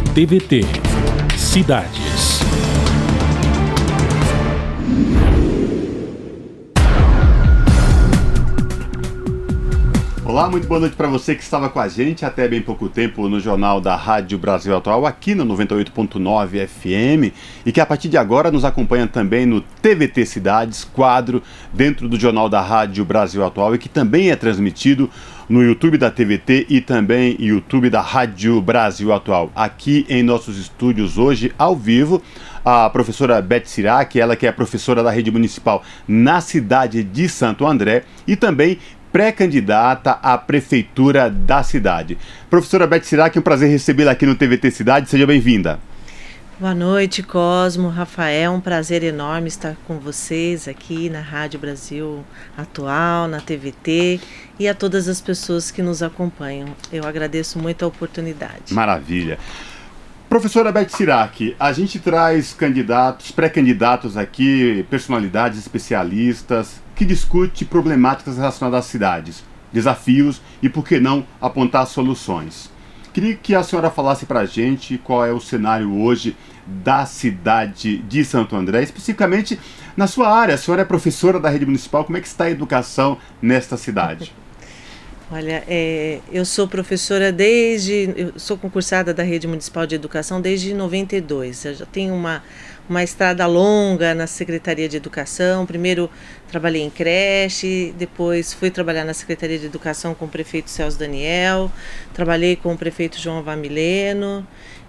TVT Cidades. Olá, muito boa noite para você que estava com a gente até bem pouco tempo no Jornal da Rádio Brasil Atual, aqui no 98.9 FM, e que a partir de agora nos acompanha também no TVT Cidades, quadro dentro do Jornal da Rádio Brasil Atual, e que também é transmitido no YouTube da TVT e também YouTube da Rádio Brasil Atual. Aqui em nossos estúdios hoje, ao vivo, a professora Beth Sirac, ela que é professora da Rede Municipal na cidade de Santo André e também pré-candidata à prefeitura da cidade. Professora Beth Sirac, é um prazer recebê-la aqui no TVT Cidade. Seja bem-vinda. Boa noite, Cosmo, Rafael. Um prazer enorme estar com vocês aqui na Rádio Brasil Atual, na TVT e a todas as pessoas que nos acompanham. Eu agradeço muito a oportunidade. Maravilha. Professora Beth Sirac, a gente traz candidatos, pré-candidatos aqui, personalidades especialistas, que discute problemáticas relacionadas às cidades, desafios e, por que não, apontar soluções. Queria que a senhora falasse para a gente qual é o cenário hoje da cidade de Santo André, especificamente na sua área. A senhora é professora da Rede Municipal, como é que está a educação nesta cidade? Olha, eu sou professora eu sou concursada da Rede Municipal de Educação desde 92. Eu já tenho uma estrada longa na Secretaria de Educação. Primeiro trabalhei em creche, depois fui trabalhar na Secretaria de Educação com o prefeito Celso Daniel, trabalhei com o prefeito João Vamileno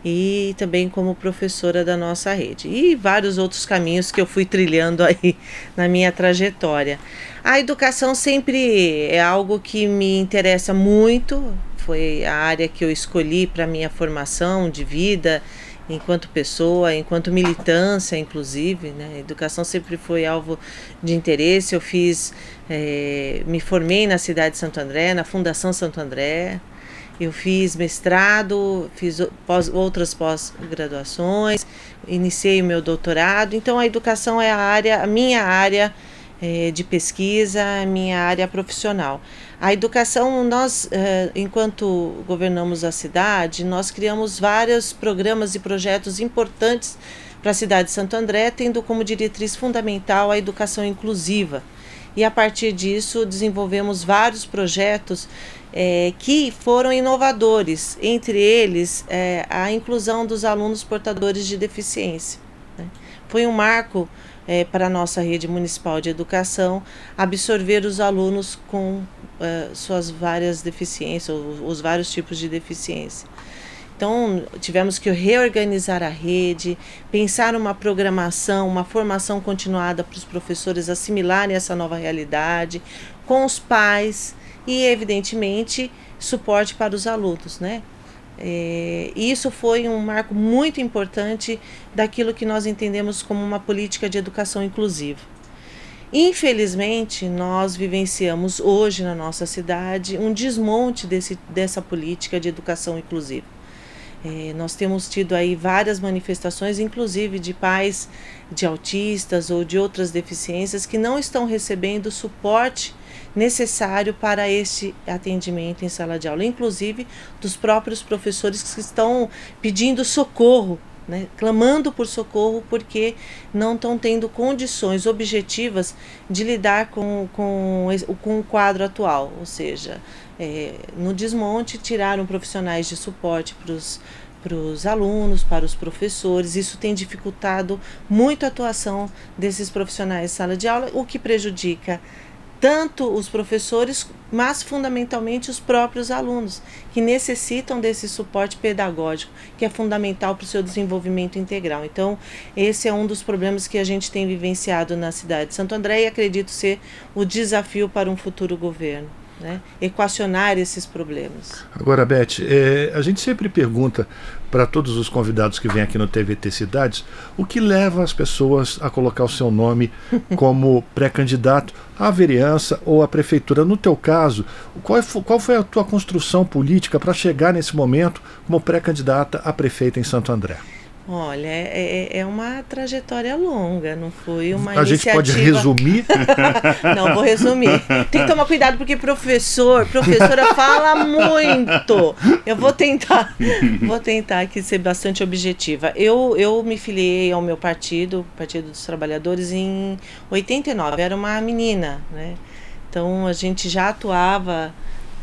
e também como professora da nossa rede. E vários outros caminhos que eu fui trilhando aí na minha trajetória. A educação sempre é algo que me interessa muito, foi a área que eu escolhi para minha formação de vida, enquanto pessoa, enquanto militância, inclusive, né? A educação sempre foi alvo de interesse. Eu me formei na cidade de Santo André, na Fundação Santo André. Eu fiz mestrado, fiz outras pós-graduações, iniciei o meu doutorado. Então a educação é a minha área de pesquisa, a minha área profissional. A educação, nós, enquanto governamos a cidade, nós criamos vários programas e projetos importantes para a cidade de Santo André, tendo como diretriz fundamental a educação inclusiva. E a partir disso desenvolvemos vários projetos que foram inovadores, entre eles a inclusão dos alunos portadores de deficiência, né? Foi um marco para a nossa rede municipal de educação absorver os alunos com suas várias deficiências, os vários tipos de deficiência. Então, tivemos que reorganizar a rede, pensar uma programação, uma formação continuada para os professores assimilarem essa nova realidade, com os pais e, evidentemente, suporte para os alunos, né? Isso foi um marco muito importante daquilo que nós entendemos como uma política de educação inclusiva. Infelizmente, nós vivenciamos hoje na nossa cidade um desmonte dessa política de educação inclusiva. Nós temos tido aí várias manifestações, inclusive de pais de autistas ou de outras deficiências que não estão recebendo o suporte necessário para este atendimento em sala de aula, inclusive dos próprios professores que estão pedindo socorro, né, clamando por socorro porque não estão tendo condições objetivas de lidar com o quadro atual, ou seja, no desmonte tiraram profissionais de suporte para os alunos, para os professores. Isso tem dificultado muito a atuação desses profissionais em sala de aula, o que prejudica tanto os professores, mas fundamentalmente os próprios alunos, que necessitam desse suporte pedagógico, que é fundamental para o seu desenvolvimento integral. Então, esse é um dos problemas que a gente tem vivenciado na cidade de Santo André e acredito ser o desafio para um futuro governo, né? Equacionar esses problemas. Agora, Beth, a gente sempre pergunta para todos os convidados que vêm aqui no TVT Cidades o que leva as pessoas a colocar o seu nome como pré-candidato à vereança ou à prefeitura. No teu caso, qual foi a tua construção política para chegar nesse momento como pré-candidata a prefeita em Santo André? Olha, é uma trajetória longa, não foi uma A gente pode resumir? Não, vou resumir. Tem que tomar cuidado porque professora fala muito. Eu vou tentar aqui ser bastante objetiva. Eu me filiei ao meu partido, Partido dos Trabalhadores, em 89. Era uma menina, né? Então a gente já atuava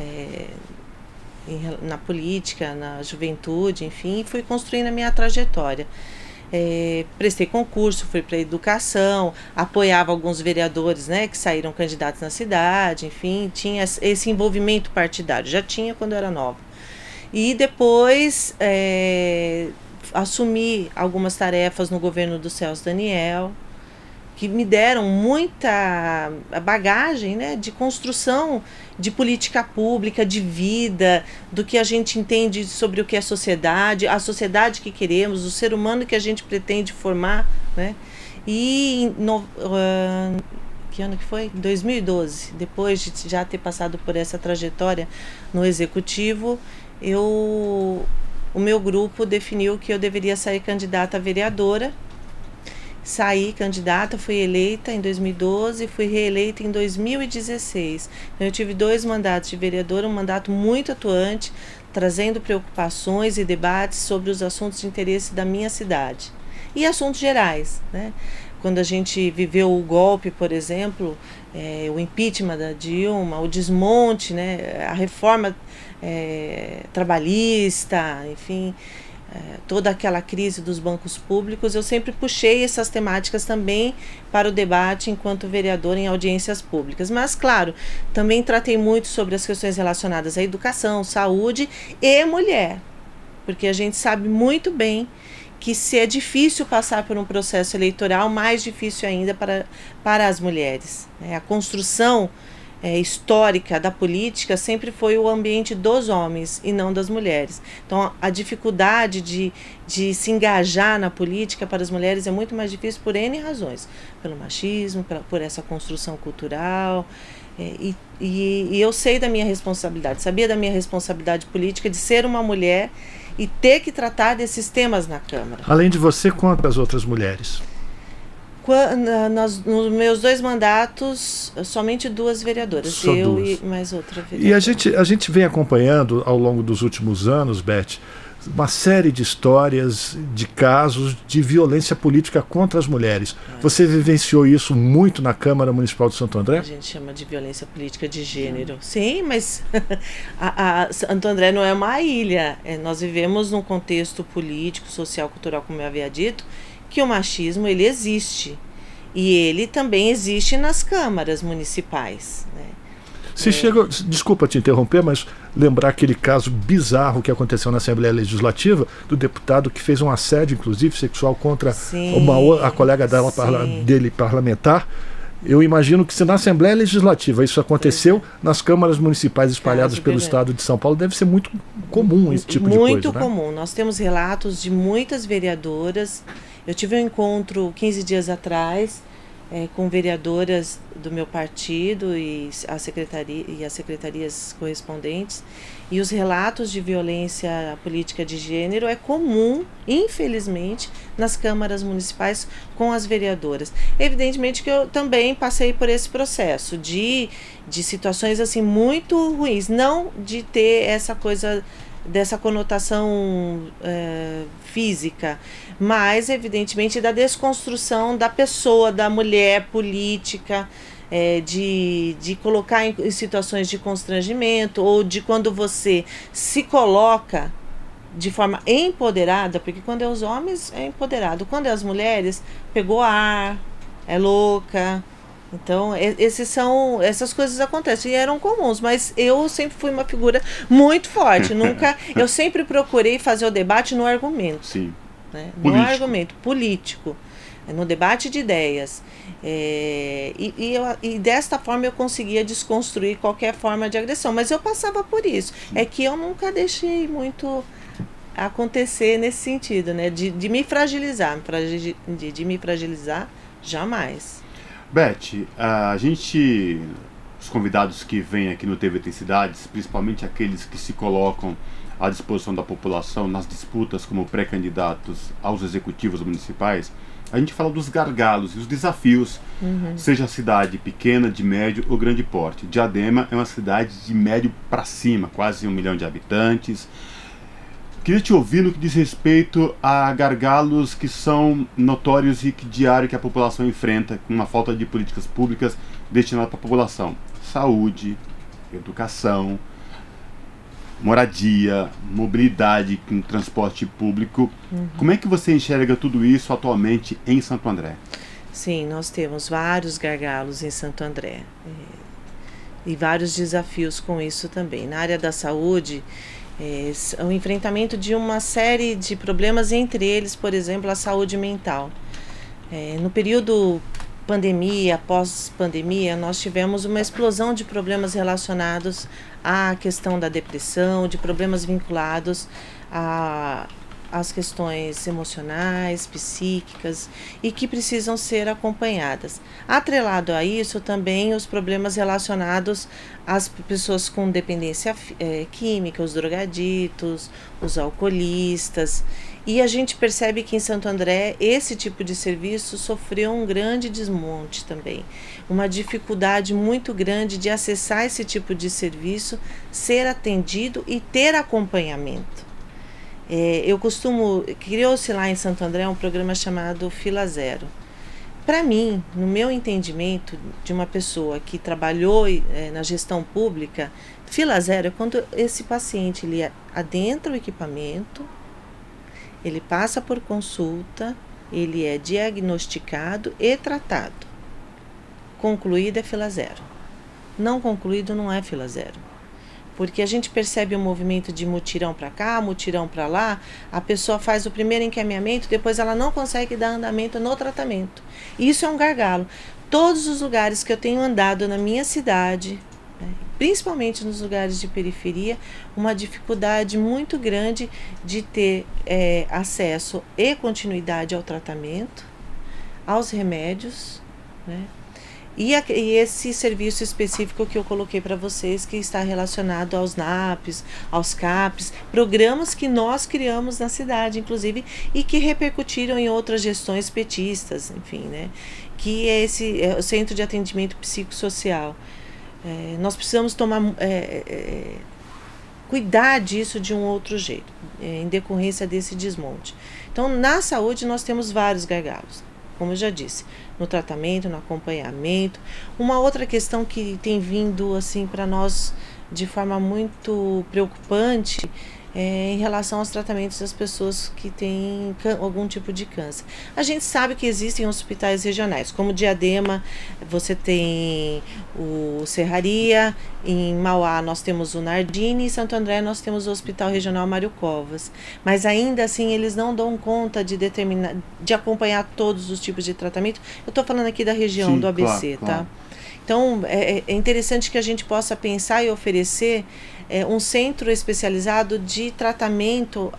na política, na juventude, enfim, e fui construindo a minha trajetória. Prestei concurso, fui para a educação, apoiava alguns vereadores, né, que saíram candidatos na cidade, enfim, tinha esse envolvimento partidário, já tinha quando eu era nova. E depois assumi algumas tarefas no governo do Celso Daniel, que me deram muita bagagem, né, de construção de política pública, de vida, do que a gente entende sobre o que é a sociedade que queremos, o ser humano que a gente pretende formar, né? E que ano que foi? Em 2012, depois de já ter passado por essa trajetória no Executivo, o meu grupo definiu que eu deveria sair candidata a vereadora. Saí candidata, fui eleita em 2012, fui reeleita em 2016. Então, eu tive 2 mandatos de vereadora, um mandato muito atuante, trazendo preocupações e debates sobre os assuntos de interesse da minha cidade. E assuntos gerais, né? Quando a gente viveu o golpe, por exemplo, o impeachment da Dilma, o desmonte, né? A reforma trabalhista, enfim... toda aquela crise dos bancos públicos, eu sempre puxei essas temáticas também para o debate enquanto vereadora em audiências públicas. Mas, claro, também tratei muito sobre as questões relacionadas à educação, saúde e mulher, porque a gente sabe muito bem que se é difícil passar por um processo eleitoral, mais difícil ainda para as mulheres, né? A construção histórica da política sempre foi o ambiente dos homens e não das mulheres. Então a dificuldade de se engajar na política para as mulheres é muito mais difícil por N razões, pelo machismo, por essa construção cultural, e eu sei da minha responsabilidade, sabia da minha responsabilidade política de ser uma mulher e ter que tratar desses temas na Câmara. Além de você, quantas outras mulheres? Nos meus 2 mandatos, somente 2 vereadoras. Só eu 2. E mais outra vereadora. E a gente vem acompanhando ao longo dos últimos anos, Beth, uma série de histórias, de casos de violência política contra as mulheres. Você vivenciou isso muito na Câmara Municipal de Santo André? A gente chama de violência política de gênero. Sim, mas Santo André não é uma ilha. Nós vivemos num contexto político, social, cultural, como eu havia dito, que o machismo ele existe, e ele também existe nas câmaras municipais, né? Desculpa te interromper, mas lembrar aquele caso bizarro que aconteceu na Assembleia Legislativa, do deputado que fez um assédio, inclusive, sexual contra a colega dele parlamentar. Eu imagino que se na Assembleia Legislativa isso aconteceu, nas câmaras municipais espalhadas pelo estado de São Paulo, deve ser muito comum esse tipo de coisa. Muito comum. Nós temos relatos de muitas vereadoras. Eu tive um encontro 15 dias atrás com vereadoras do meu partido e as secretarias correspondentes, e os relatos de violência política de gênero é comum, infelizmente, nas câmaras municipais com as vereadoras. Evidentemente que eu também passei por esse processo de situações assim muito ruins, não de ter essa coisa dessa conotação física, mas evidentemente da desconstrução da pessoa, da mulher política, de colocar em situações de constrangimento, ou de quando você se coloca de forma empoderada, porque quando é os homens é empoderado, quando é as mulheres pegou ar, é louca. Então, essas coisas acontecem e eram comuns, mas eu sempre fui uma figura muito forte. Eu sempre procurei fazer o debate no argumento. Sim. Né? No argumento político, no debate de ideias. E desta forma eu conseguia desconstruir qualquer forma de agressão, mas eu passava por isso. É que eu nunca deixei muito acontecer nesse sentido, né? De me fragilizar, de me fragilizar, jamais. Beth, a gente os convidados que vêm aqui no TVT Cidades, principalmente aqueles que se colocam à disposição da população nas disputas como pré-candidatos aos executivos municipais, a gente fala dos gargalos e os desafios, seja a cidade pequena, de médio ou grande porte. Diadema é uma cidade de médio para cima, quase 1 milhão de habitantes. Queria te ouvir no que diz respeito a gargalos que são notórios e que diário que a população enfrenta com uma falta de políticas públicas destinadas para a população. Saúde, educação, moradia, mobilidade com transporte público. Como é que você enxerga tudo isso atualmente em Santo André? Sim, nós temos vários gargalos em Santo André e vários desafios com isso também. Na área da saúde, o enfrentamento de uma série de problemas, entre eles, por exemplo, a saúde mental. No período pandemia, pós-pandemia, nós tivemos uma explosão de problemas relacionados à questão da depressão, de problemas vinculados às questões emocionais, psíquicas e que precisam ser acompanhadas. Atrelado a isso também os problemas relacionados às pessoas com dependência química, os drogaditos, os alcoolistas. E a gente percebe que em Santo André esse tipo de serviço sofreu um grande desmonte também. Uma dificuldade muito grande de acessar esse tipo de serviço, ser atendido e ter acompanhamento. Criou-se lá em Santo André um programa chamado Fila Zero. Para mim, no meu entendimento de uma pessoa que trabalhou na gestão pública, Fila Zero é quando esse paciente ele adentra o equipamento, ele passa por consulta, ele é diagnosticado e tratado. Concluído é Fila Zero. Não concluído não é Fila Zero. Porque a gente percebe um movimento de mutirão para cá, mutirão para lá, a pessoa faz o primeiro encaminhamento, depois ela não consegue dar andamento no tratamento. Isso é um gargalo. Todos os lugares que eu tenho andado na minha cidade, principalmente nos lugares de periferia, uma dificuldade muito grande de ter acesso e continuidade ao tratamento, aos remédios, né? E esse serviço específico que eu coloquei para vocês, que está relacionado aos NAPs, aos CAPs, programas que nós criamos na cidade, inclusive, e que repercutiram em outras gestões petistas, enfim, né? Que é o Centro de Atendimento Psicossocial. Nós precisamos cuidar disso de um outro jeito, em decorrência desse desmonte. Então, na saúde, nós temos vários gargalos, como eu já disse, no tratamento, no acompanhamento. Uma outra questão que tem vindo assim para nós de forma muito preocupante em relação aos tratamentos das pessoas que têm algum tipo de câncer. A gente sabe que existem hospitais regionais, como Diadema, você tem o Serraria, em Mauá nós temos o Nardini, em Santo André nós temos o Hospital Regional Mário Covas. Mas ainda assim eles não dão conta de acompanhar todos os tipos de tratamento. Eu estou falando aqui da região do ABC, claro, tá? Então é interessante que a gente possa pensar e oferecer um centro especializado de tratamento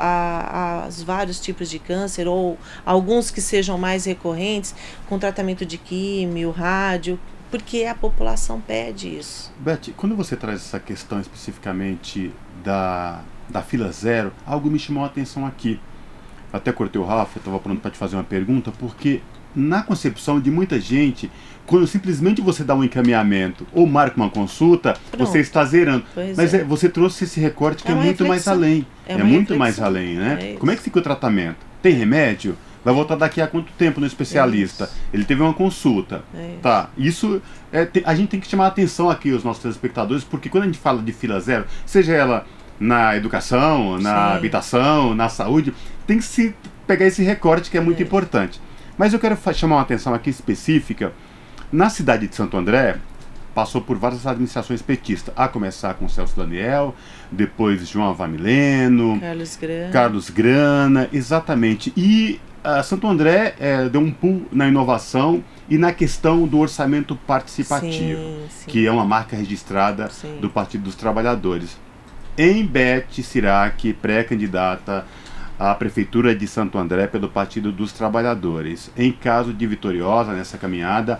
aos vários tipos de câncer, ou alguns que sejam mais recorrentes, com tratamento de químio, rádio, porque a população pede isso. Beth, quando você traz essa questão especificamente da Fila Zero, algo me chamou a atenção aqui. Até cortei o Rafa, eu estava pronto para te fazer uma pergunta, porque na concepção de muita gente, quando simplesmente você dá um encaminhamento ou marca uma consulta, você está zerando. Mas você trouxe esse recorte que é muito mais além. É muito mais além, né? Como é que fica o tratamento? Tem remédio? Vai voltar daqui a quanto tempo no especialista? Ele teve uma consulta. Tá, isso a gente tem que chamar a atenção aqui, os nossos telespectadores, porque quando a gente fala de Fila Zero, seja ela na educação, na habitação, na saúde, tem que se pegar esse recorte que é muito importante. Mas eu quero chamar uma atenção aqui específica. Na cidade de Santo André, passou por várias administrações petistas, a começar com Celso Daniel, depois João Avamileno, Carlos Grana, exatamente. E Santo André deu um pulo na inovação e na questão do orçamento participativo, que é uma marca registrada do Partido dos Trabalhadores. Em Beth Sirac, pré-candidata à Prefeitura de Santo André pelo Partido dos Trabalhadores. Em caso de vitoriosa nessa caminhada,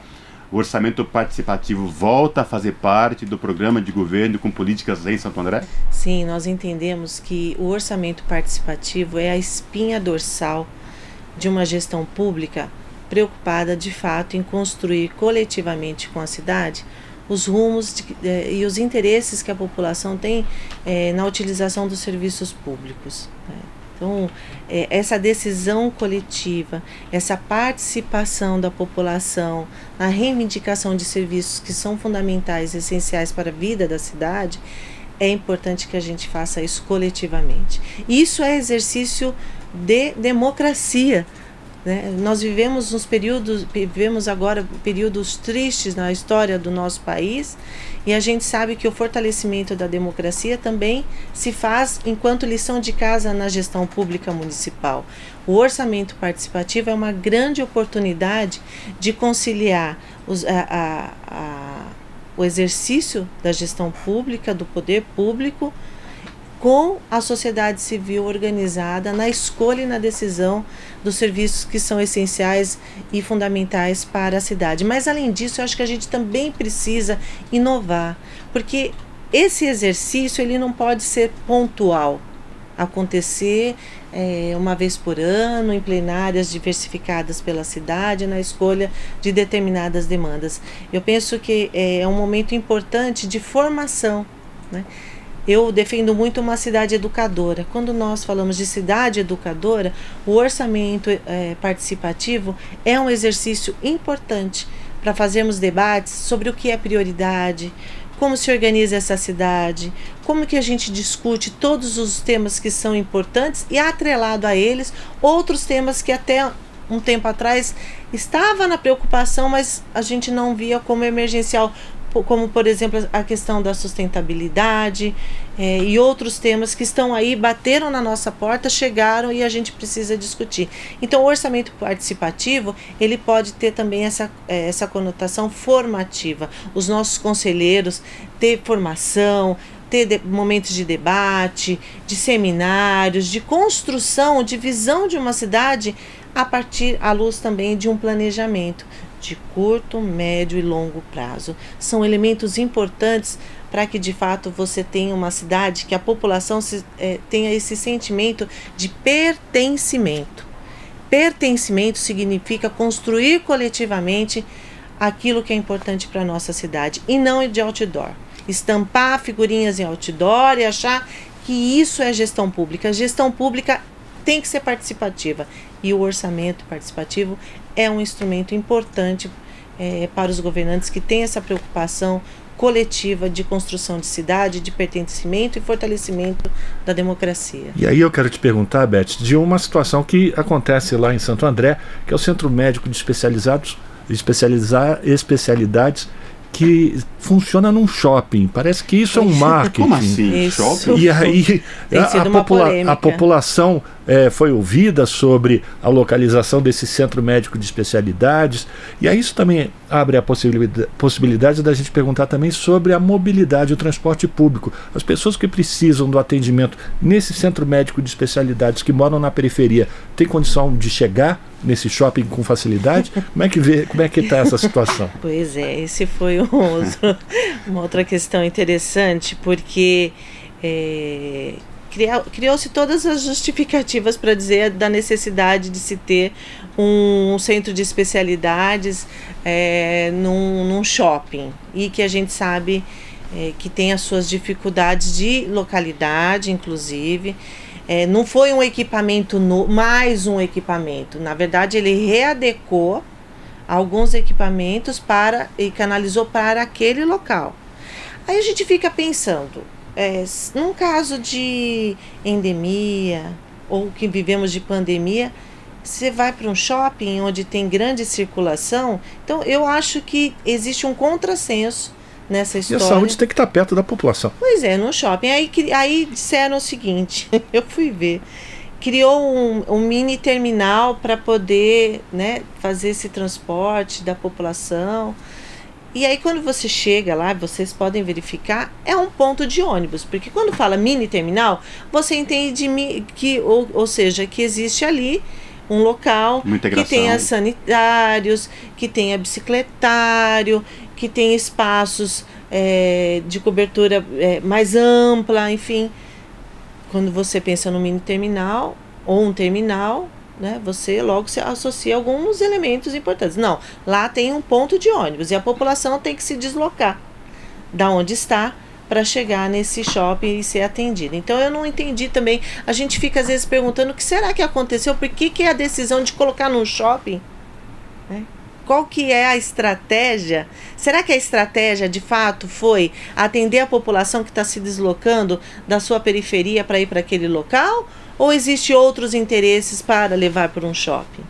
o orçamento participativo volta a fazer parte do programa de governo com políticas em Santo André? Sim, nós entendemos que o orçamento participativo é a espinha dorsal de uma gestão pública preocupada de fato em construir coletivamente com a cidade os rumos e os interesses que a população tem na utilização dos serviços públicos, né? Então, essa decisão coletiva, essa participação da população na reivindicação de serviços que são fundamentais, essenciais para a vida da cidade, é importante que a gente faça isso coletivamente. Isso é exercício de democracia, né? Nós vivemos agora períodos tristes na história do nosso país, e a gente sabe que o fortalecimento da democracia também se faz enquanto lição de casa na gestão pública municipal. O orçamento participativo é uma grande oportunidade de conciliar o exercício da gestão pública, do poder público, com a sociedade civil organizada na escolha e na decisão dos serviços que são essenciais e fundamentais para a cidade. Mas, além disso, eu acho que a gente também precisa inovar, porque esse exercício ele não pode ser pontual, acontecer uma vez por ano, em plenárias diversificadas pela cidade, na escolha de determinadas demandas. Eu penso que é um momento importante de formação, né? Eu defendo muito uma cidade educadora. Quando nós falamos de cidade educadora, o orçamento participativo é um exercício importante para fazermos debates sobre o que é prioridade, como se organiza essa cidade, como que a gente discute todos os temas que são importantes e, atrelado a eles, outros temas que até um tempo atrás estava na preocupação, mas a gente não via como emergencial, como, por exemplo, a questão da sustentabilidade e outros temas que estão aí, bateram na nossa porta, chegaram e a gente precisa discutir. Então, o orçamento participativo, ele pode ter também essa conotação formativa. Os nossos conselheiros ter formação, ter momentos de debate, de seminários, de construção, de visão de uma cidade à luz também de um planejamento de curto, médio e longo prazo. São elementos importantes para que de fato você tenha uma cidade que a população tenha esse sentimento de pertencimento. Pertencimento significa construir coletivamente aquilo que é importante para a nossa cidade e não de outdoor. Estampar figurinhas em outdoor e achar que isso é gestão pública. A gestão pública tem que ser participativa e o orçamento participativo é um instrumento importante para os governantes que têm essa preocupação coletiva de construção de cidade, de pertencimento e fortalecimento da democracia. E aí eu quero te perguntar, Beth, de uma situação que acontece lá em Santo André, que é o Centro Médico de Especialidades, que funciona num shopping. Parece que isso é um marketing. Como assim? Isso. Shopping? E aí a população foi ouvida sobre a localização desse centro médico de especialidades. E aí isso também abre a possibilidade da gente perguntar também sobre a mobilidade, o transporte público. As pessoas que precisam do atendimento nesse centro médico de especialidades, que moram na periferia, têm condição de chegar nesse shopping com facilidade? Como é que está essa situação? Pois é, esse foi uma outra questão interessante, porque criou-se todas as justificativas para dizer da necessidade de se ter um centro de especialidades num shopping, e que a gente sabe que tem as suas dificuldades de localidade, inclusive. Não foi um equipamento mais um equipamento. Na verdade, ele readecou alguns equipamentos e canalizou para aquele local. Aí a gente fica pensando, num caso de endemia ou que vivemos de pandemia, você vai para um shopping onde tem grande circulação. Então, eu acho que existe um contrassenso nessa história. E a saúde tem que estar perto da população. Pois é, no shopping. Aí disseram o seguinte, eu fui ver, criou um mini terminal para poder, né, fazer esse transporte da população. E aí quando você chega lá, vocês podem verificar, é um ponto de ônibus, porque quando fala mini terminal, você entende que, ou seja, que existe ali um local que tenha sanitários, que tenha bicicletário, que tenha espaços de cobertura mais ampla, enfim. Quando você pensa no mini terminal ou um terminal, né, você logo se associa alguns elementos importantes. Não, lá tem um ponto de ônibus e a população tem que se deslocar da onde está para chegar nesse shopping e ser atendida. Então eu não entendi também, a gente fica às vezes perguntando o que será que aconteceu, por que é a decisão de colocar num shopping, né? Qual que é a estratégia? Será que a estratégia de fato foi atender a população que está se deslocando da sua periferia para ir para aquele local? Ou existem outros interesses para levar para um shopping?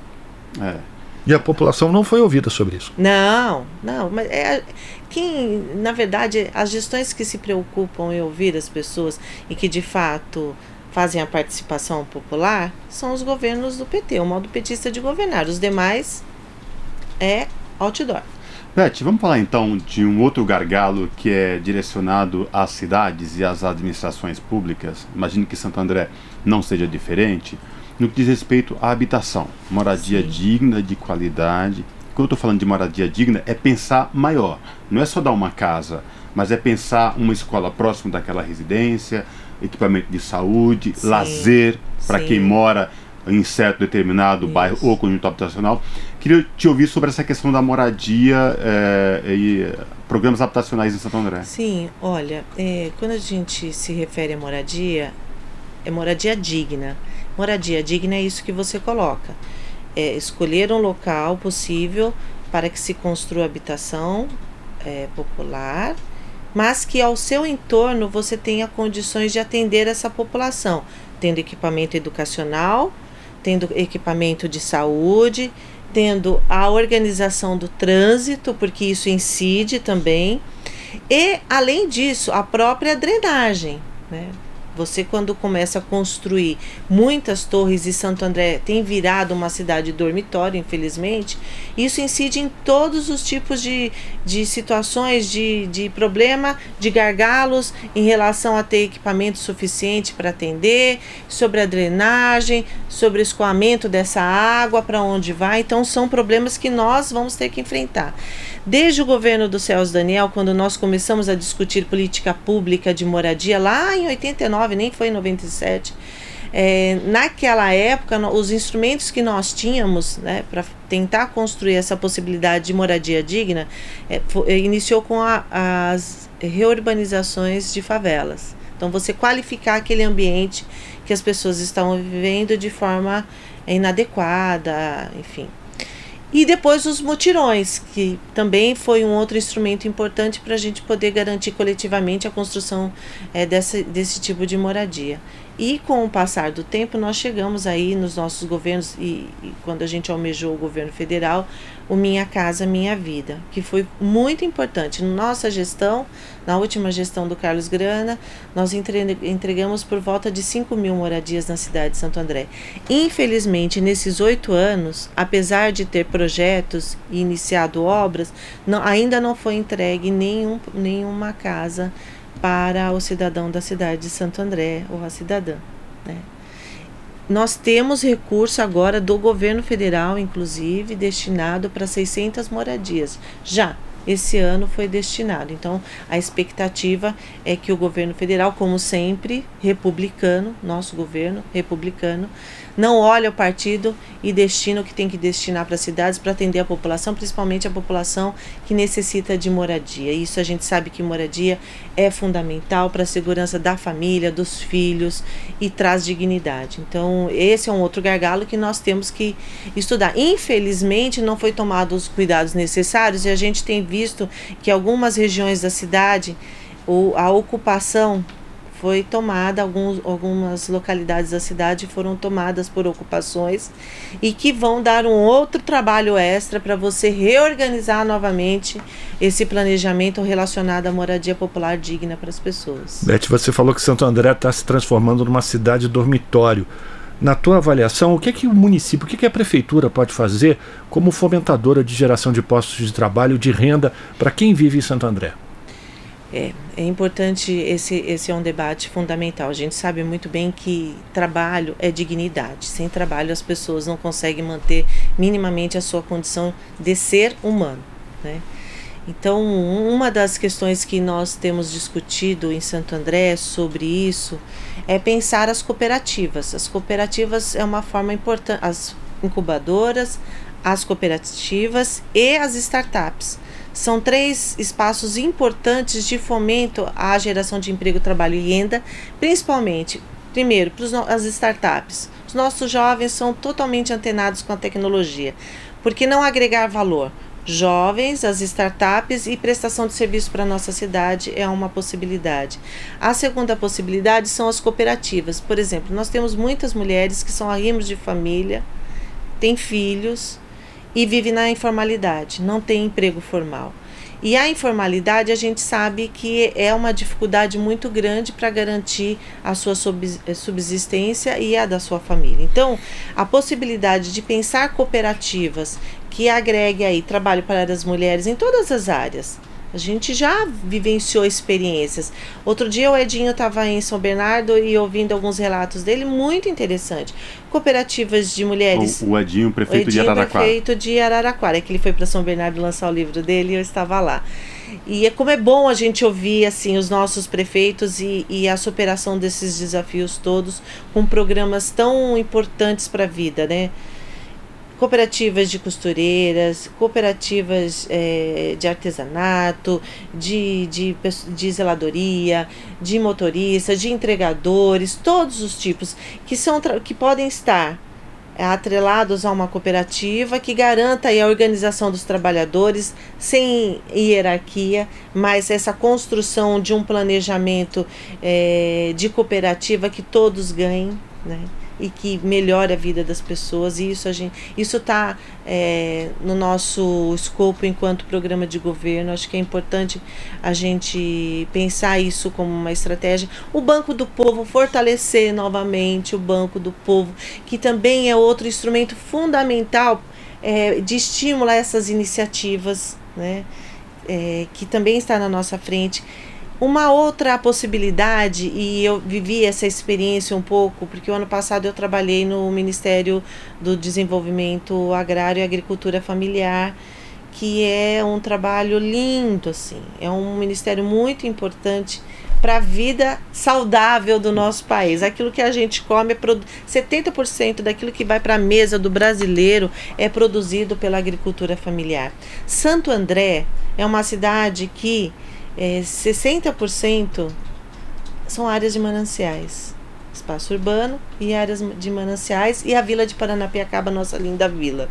E a população não foi ouvida sobre isso? Não, mas na verdade, as gestões que se preocupam em ouvir as pessoas e que de fato fazem a participação popular são os governos do PT, o modo petista de governar. Os demais é outdoor. Beth, vamos falar então de um outro gargalo que é direcionado às cidades e às administrações públicas. Imagino que Santo André não seja diferente, no que diz respeito à habitação, moradia digna, de qualidade. Quando eu estou falando de moradia digna, é pensar maior. Não é só dar uma casa, mas é pensar uma escola próxima daquela residência, equipamento de saúde, lazer para quem mora em certo determinado bairro ou conjunto habitacional. Queria te ouvir sobre essa questão da moradia e programas habitacionais em Santo André. Sim, olha, quando a gente se refere a moradia, é moradia digna. Moradia digna é isso que você coloca. É escolher um local possível para que se construa habitação popular, mas que ao seu entorno você tenha condições de atender essa população, tendo equipamento educacional, tendo equipamento de saúde, tendo a organização do trânsito, porque isso incide também, e além disso, a própria drenagem, né? Você, quando começa a construir muitas torres, e Santo André tem virado uma cidade dormitório, infelizmente, isso incide em todos os tipos de situações de problema, de gargalos em relação a ter equipamento suficiente para atender, sobre a drenagem, sobre o escoamento dessa água, para onde vai. Então, são problemas que nós vamos ter que enfrentar. Desde o governo do Celso Daniel, quando nós começamos a discutir política pública de moradia, lá em 89, nem foi em 97, naquela época, os instrumentos que nós tínhamos, né, para tentar construir essa possibilidade de moradia digna, iniciou com as reurbanizações de favelas. Então, você qualificar aquele ambiente que as pessoas estão vivendo de forma inadequada, enfim. E depois os mutirões, que também foi um outro instrumento importante para a gente poder garantir coletivamente a construção desse tipo de moradia. E com o passar do tempo, nós chegamos aí nos nossos governos, e quando a gente almejou o governo federal, o Minha Casa Minha Vida, que foi muito importante. Na nossa gestão, na última gestão do Carlos Grana, nós entregamos por volta de 5.000 moradias na cidade de Santo André. Infelizmente, nesses 8 anos, apesar de ter projetos e iniciado obras, ainda não foi entregue nenhuma casa para o cidadão da cidade de Santo André ou a cidadã, né? Nós temos recurso agora do governo federal, inclusive, destinado para 600 moradias. Já esse ano foi destinado. Então, a expectativa é que o governo federal, como sempre, republicano, nosso governo republicano, não olha o partido e destina o que tem que destinar para as cidades para atender a população, principalmente a população que necessita de moradia. Isso a gente sabe que moradia é fundamental para a segurança da família, dos filhos, e traz dignidade. Então, esse é um outro gargalo que nós temos que estudar. Infelizmente, não foi tomado os cuidados necessários, e a gente tem visto que algumas regiões da cidade, a ocupação foi tomada, algumas localidades da cidade foram tomadas por ocupações, e que vão dar um outro trabalho extra para você reorganizar novamente esse planejamento relacionado à moradia popular digna para as pessoas. Beth, você falou que Santo André está se transformando numa cidade dormitório. Na tua avaliação, o que o município, o que a prefeitura pode fazer como fomentadora de geração de postos de trabalho, de renda para quem vive em Santo André? É importante, esse é um debate fundamental. A gente sabe muito bem que trabalho é dignidade. Sem trabalho as pessoas não conseguem manter minimamente a sua condição de ser humano, né? Então, uma das questões que nós temos discutido em Santo André sobre isso é pensar as cooperativas. As cooperativas é uma forma importante, as incubadoras, as cooperativas e as startups. São 3 espaços importantes de fomento à geração de emprego, trabalho e renda, principalmente, primeiro, para as startups. Os nossos jovens são totalmente antenados com a tecnologia. Por que não agregar valor? Jovens, as startups e prestação de serviço para a nossa cidade é uma possibilidade. A segunda possibilidade são as cooperativas. Por exemplo, nós temos muitas mulheres que são arrimos de família, têm filhos e vivem na informalidade, não tem emprego formal. E a informalidade a gente sabe que é uma dificuldade muito grande para garantir a sua subsistência e a da sua família. Então, a possibilidade de pensar cooperativas que agregue aí trabalho para as mulheres em todas as áreas. A gente já vivenciou experiências. Outro dia o Edinho estava em São Bernardo e ouvindo alguns relatos dele, muito interessante. Cooperativas de mulheres. O Edinho, prefeito de Araraquara. Prefeito de Araraquara, é que ele foi para São Bernardo lançar o livro dele e eu estava lá. E como é bom a gente ouvir assim, os nossos prefeitos e a superação desses desafios todos com programas tão importantes para a vida, né? Cooperativas de costureiras, cooperativas de artesanato, de zeladoria, de motoristas, de entregadores, todos os tipos que podem estar atrelados a uma cooperativa que garanta aí a organização dos trabalhadores sem hierarquia, mas essa construção de um planejamento de cooperativa que todos ganhem, né? E que melhore a vida das pessoas, e isso está no nosso escopo enquanto programa de governo. Acho que é importante a gente pensar isso como uma estratégia. O Banco do Povo, fortalecer novamente o Banco do Povo, que também é outro instrumento fundamental de estímulo a essas iniciativas, né? Que também está na nossa frente. Uma outra possibilidade, e eu vivi essa experiência um pouco, porque o ano passado eu trabalhei no Ministério do Desenvolvimento Agrário e Agricultura Familiar, que é um trabalho lindo, assim, é um ministério muito importante para a vida saudável do nosso país. Aquilo que a gente come, 70% daquilo que vai para a mesa do brasileiro é produzido pela agricultura familiar. Santo André é uma cidade que 60% são áreas de mananciais, espaço urbano e áreas de mananciais, e a Vila de Paranapiacaba, nossa linda vila.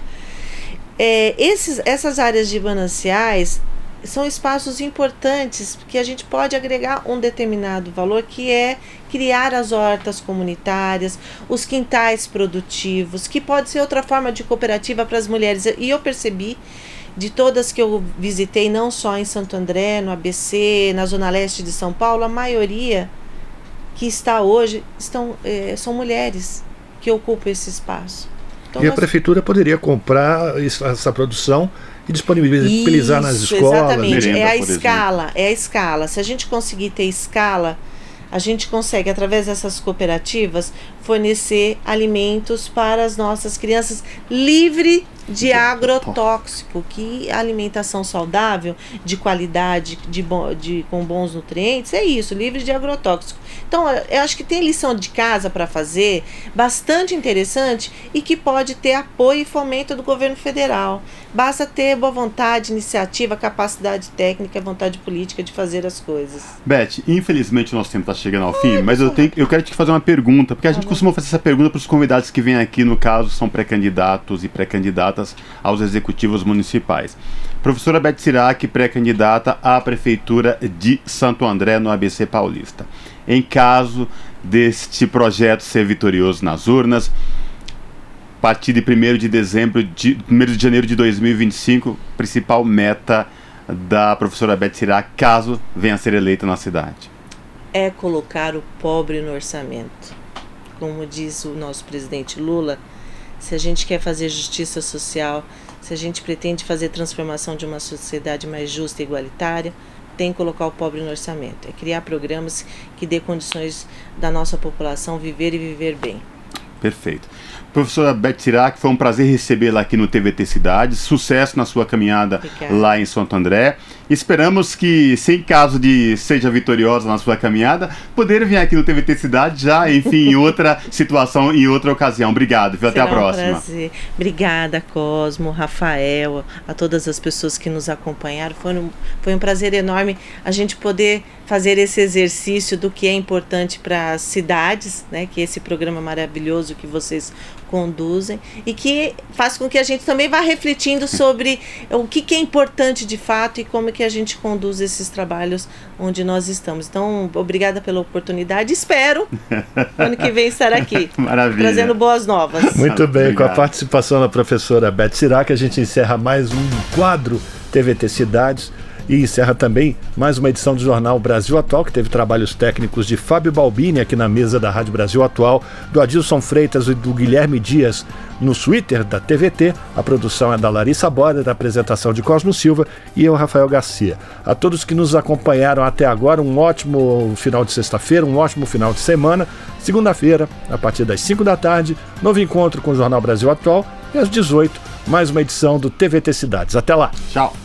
Essas áreas de mananciais são espaços importantes que a gente pode agregar um determinado valor, que é criar as hortas comunitárias, os quintais produtivos, que pode ser outra forma de cooperativa para as mulheres. E eu percebi, de todas que eu visitei, não só em Santo André, no ABC, na Zona Leste de São Paulo, a maioria que está hoje são mulheres que ocupam esse espaço. Então, a prefeitura poderia comprar essa produção e disponibilizar nas escolas. Exatamente, merenda, é a escala. Se a gente conseguir ter escala, a gente consegue, através dessas cooperativas, fornecer alimentos para as nossas crianças, livre de agrotóxico, que a alimentação saudável, de qualidade, com bons nutrientes, é isso, livre de agrotóxico. Então, eu acho que tem lição de casa para fazer, bastante interessante, e que pode ter apoio e fomento do governo federal. Basta ter boa vontade, iniciativa, capacidade técnica, vontade política de fazer as coisas. Beth, infelizmente o nosso tempo está chegando ao fim, mas eu quero te fazer uma pergunta, porque a gente costuma fazer essa pergunta para os convidados que vêm aqui, no caso, são pré-candidatos e pré-candidatas aos executivos municipais. Professora Beth Sirac, pré-candidata à Prefeitura de Santo André, no ABC Paulista. Em caso deste projeto ser vitorioso nas urnas, a partir de 1º de janeiro de 2025, principal meta da professora Beth Sirac, caso venha a ser eleita na cidade? É colocar o pobre no orçamento. Como diz o nosso presidente Lula, se a gente quer fazer justiça social, se a gente pretende fazer transformação de uma sociedade mais justa e igualitária, tem colocar o pobre no orçamento, é criar programas que dê condições da nossa população viver e viver bem. Perfeito. Professora Beth Sirac, foi um prazer recebê-la aqui no TVT Cidades. Sucesso na sua caminhada lá em Santo André. Esperamos que, sem caso de seja vitoriosa na sua caminhada, poder vir aqui no TVT Cidades já, enfim, em outra situação, em outra ocasião. Obrigado, viu? Até a próxima. Prazer. Obrigada, Cosmo, Rafael, a todas as pessoas que nos acompanharam. Foi um prazer enorme a gente poder fazer esse exercício do que é importante para as cidades, né? Que é esse programa maravilhoso que vocês conduzem e que faz com que a gente também vá refletindo sobre o que é importante de fato e como é que a gente conduz esses trabalhos onde nós estamos. Então, obrigada pela oportunidade. Espero ano que vem estar aqui. Maravilha. Trazendo boas novas. Muito bem, Obrigado. com a participação da professora Beth Sirac, a gente encerra mais um quadro TVT Cidades. E encerra também mais uma edição do Jornal Brasil Atual, que teve trabalhos técnicos de Fábio Balbini aqui na mesa da Rádio Brasil Atual, do Adilson Freitas e do Guilherme Dias no Twitter da TVT. A produção é da Larissa Borda, da apresentação de Cosmo Silva e eu, Rafael Garcia. A todos que nos acompanharam até agora, um ótimo final de sexta-feira, um ótimo final de semana. Segunda-feira, a partir das 5 da tarde, novo encontro com o Jornal Brasil Atual e às 18, mais uma edição do TVT Cidades. Até lá! Tchau!